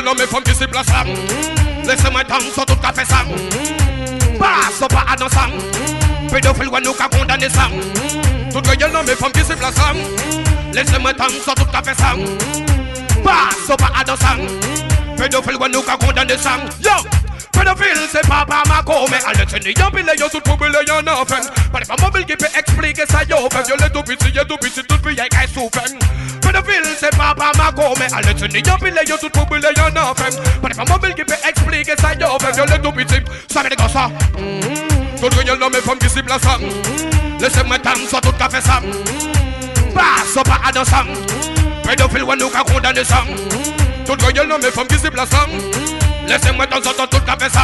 gueule non mais femme qui se place là. Laissez-moi danser tout café ça. Passe pas à danser. Pédophile ou nous qu'a condamné ça. Tout gueule non mais femme qui se place là. Laissez-moi danser tout café ça. Passe pas à danser. Pédophile ou nous qu'a condamné ça. Yo! Pédophile c'est papa Mako. Mais à l'éternité y'en pile y'en tout poubelle y'en a fait. Pas les femmes mobiles qui peut expliquer ça y'en fait. Y'en tout petit tout puis y'en a souffert. Pédophile c'est papa Mako. Mais à l'éternité y'en pile y'en tout poubelle y'en a fait. Pas les femmes mobiles qui peut expliquer ça y'en fait. Y'en tout petit ça m'est comme ça. Tout le gueule mais femme qui s'y place. Laissez-moi danser tout café ça. Passe pas à danser. Pédophile ou nous qu'a condamné ça. Tout le gueule mais femme qui s'y place. Laissez-moi danser tout café ça.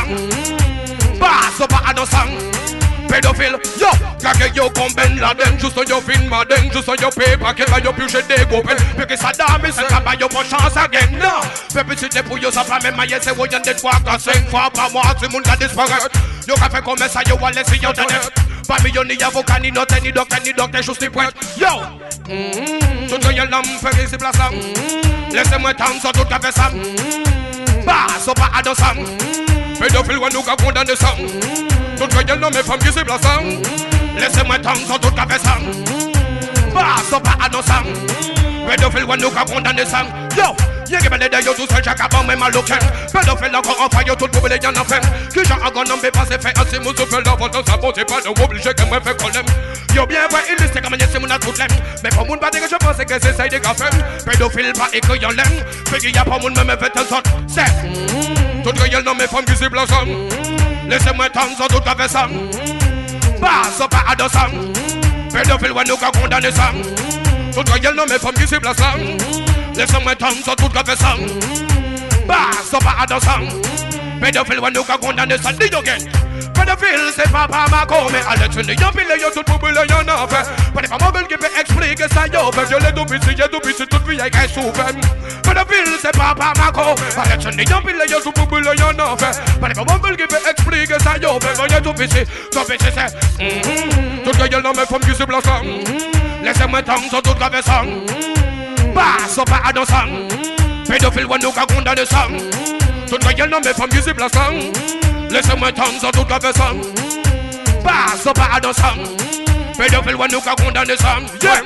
Passe pas à danser. Pédophile, yo, kake yo comben la den. Juste yo fin ma den. Juste yo paper que va yo piocher des copains. Puis que ça dame c'est qu'à yo pour chance again. Non, fait petit pour yo ça pas même mailler c'est voyant des fois qu'à 5 fois par mois. Tout le monde a disparu. Yo qu'a fait comme ça yo va laisser yo donner. Pas million ni avocat ni notaire ni docteur juste ni pointe. Yo, tout le monde fait ici place là. Laissez-moi danser tout café ça. Passe pas à danser. Pédophile ou nous qu'a condamné ça. Tout le gueule non mais femme qui se place. Laissez-moi danser tout café ça. Passe pas à danser. Pédophile ou nous qu'a condamné ça. Yo, y'a qui m'a yo tout seul chaque avant même à l'occasion. Pédophile encore en faille tout pour les y'en a fait. Qui j'en a gagné mais pas c'est fait. Ainsi nous fait la vente ça bon c'est pas de obligé que moi fait qu'on aime. Yo bien vrai il sait comment c'est mon a tout l'aime. Mais pour moun pas dire que je pense que c'est ça des cafés. Pédophile pas et que y'en l'aime. Fait qu'il y a pas moun même fait un sort. C'est tout le gueule non mais femme qui se place. Laissez-moi danser tout café ça. Passe pas à danser. Pédophile ou nous qu'a condamné ça. Tout le gueule non mais femme qui se place. Laissez-moi danser tout café ça. Passe pas à danser. Pédophile ou nous qu'a condamné ça. Dis again. Pédophile c'est papa Mako. Mais à l'éternité y'en pile y'en tout poubelle y'en a fait. Pas les femmes mobiles qui peut expliquer ça y'en fait. Y'en tout petit tout puis y'en a souffert. Pédophile c'est papa Mako. À l'éternité y'en pile y'en tout poubelle y'en a fait. Pas les femmes mobiles qui peut expliquer ça y'en fait. Y'en tout petit c'est. Tout le gueule non mais femme qui se place. Laissez-moi danser tout café ça. Passe pas à danser. Pédophile ou nous qu'a condamné ça. Tout le gueule non mais femme qui se place. Laissez-moi danser tout café ça. Passe pas à danser. Pédophile ou nous qu'a condamné ça. Yeah.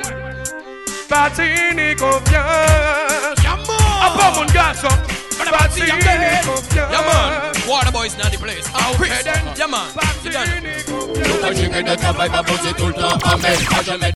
Patini confiance. A bon mon garçon. Patini confiance. Yeah man. Water boys in the place. Okay then. Yeah man. Patini confiance. Quand je gagne de travail, ma beauté tout le temps. Amen.